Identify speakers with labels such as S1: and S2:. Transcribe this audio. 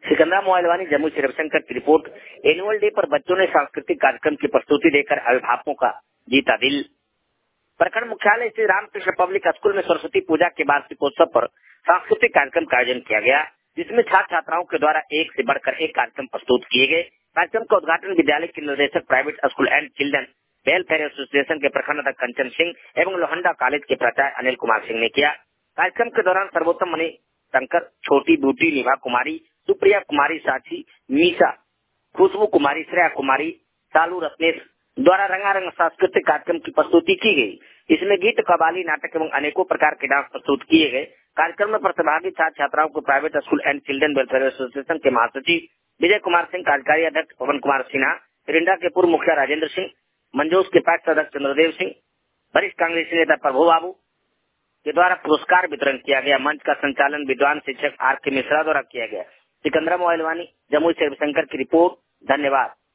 S1: सिकंदरा मोबाइलवानी, जमुई से रविशंकर की report. Annual day पर बच्चों ने सांस्कृतिक कार्यक्रम की प्रस्तुति देकर अभिभावकों का जीता दिल। प्रखंड मुख्यालय श्री रामकृष्ण पब्लिक स्कूल में सरस्वती पूजा के वार्षिकोत्सव पर सांस्कृतिक कार्यक्रम का आयोजन किया गया, जिसमें छात्र छात्राओं के द्वारा एक से बढ़कर एक कार्यक्रम प्रस्तुत किए गए। कार्यक्रम का उद्घाटन विद्यालय के निर्देशक private school and children welfare association के प्रखंड अध्यक्ष कंचन सिंह एवं लोहंडा कॉलेज के प्राचार्य अनिल कुमार सिंह ने किया। कार्यक्रम के दौरान सर्वोत्तम मणि शंकर, छोटी ब्यूटी, निभा कुमारी, सुप्रिया कुमारी, साक्षी, मीसा, खुशबू कुमारी, श्रेया कुमारी, सालू रत्नेश द्वारा रंगारंग सांस्कृतिक कार्यक्रम की प्रस्तुति की गई। इसमें गीत, कव्वाली, नाटक एवं अनेकों प्रकार के डांस प्रस्तुत किए गए। कार्यक्रम में प्रतिभागी छात्र छात्राओं को private school and children welfare association के महासचिव विजय कुमार सिंह, कार्यकारी अध्यक्ष पवन कुमार सिन्हा, रिंडा के पूर्व मुखिया राजेंद्र सिंह, मंजोस के पैक्स अध्यक्ष चंद्रदेव सिंह, वरिष्ठ कांग्रेसी नेता प्रभु बाबू के द्वारा पुरस्कार वितरण किया गया। मंच का संचालन विद्वान शिक्षक आर के मिश्रा द्वारा किया गया। सिकंदरा मोबाइलवानी, जमुई से रविशंकर की रिपोर्ट। धन्यवाद।